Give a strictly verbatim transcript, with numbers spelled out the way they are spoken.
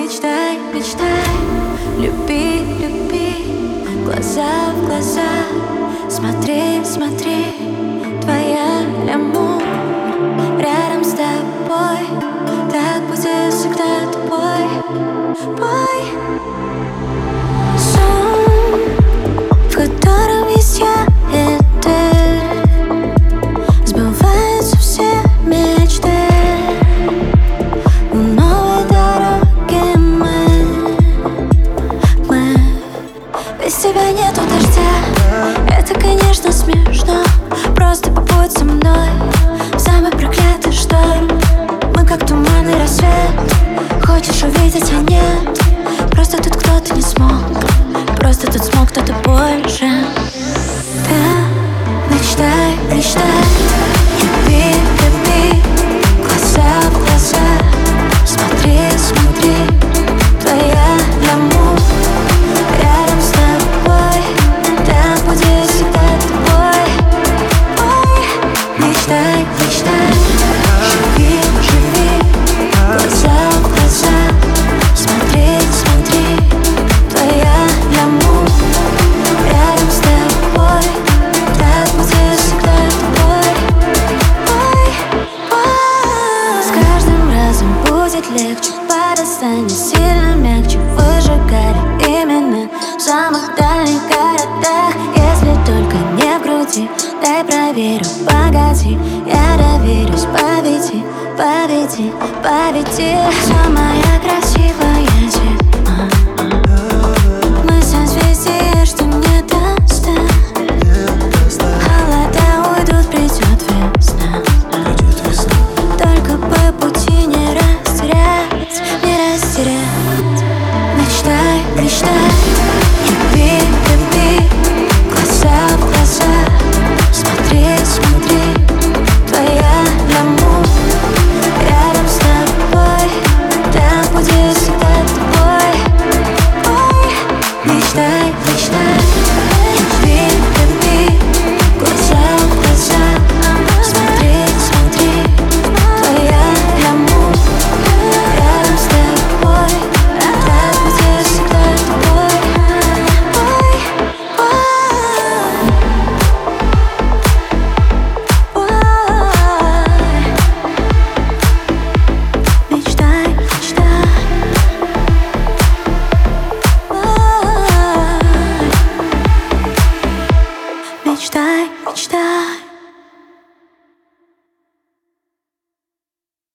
Мечтай, мечтай, люби, люби, глаза в глаза, смотри, смотри, твоя лямур рядом с тобой, так будет всегда тобой, бой. Сон, в котором есть я и ты, сбываются все мечты. У новой дороги мы, мы. Без тебя нету дождя, это, конечно, смешно. Просто побудь со мной в самый проклятый шторм. Мы как туман и рассвет, хочешь увидеть, а нет. Просто тут кто-то не смог, просто тут смог кто-то больше. Да, мечтай, мечтай, люби, люби, глаза в глаза, смотри, смотри, твоя лямур рядом с тобой, так будет всегда тобой. Ой, мечтай, мечтай, живи, живи, глаза в глаза, смотри, смотри, твоя лямур рядом с тобой, так будет всегда тобой. Ой, ой. С каждым разом будет легче, вода станет сильно мягче, выжигали именно в самых дальних городах. Если только не в груди, дай проверю, погоди, я доверюсь, поведи, поведи, поведи. Все мои